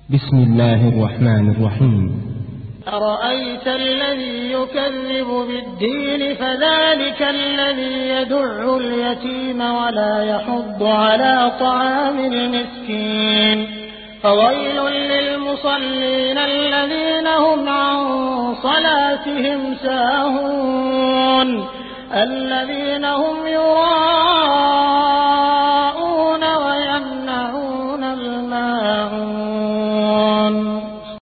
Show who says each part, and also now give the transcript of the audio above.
Speaker 1: بسم الله الرحمن الرحيم.
Speaker 2: أرأيت الذي يكذب بالدين فذلك الذي يدع اليتيم ولا يحض على طعام المسكين فويل للمصلين الذين هم عن صلاتهم ساهون الذين هم يراءون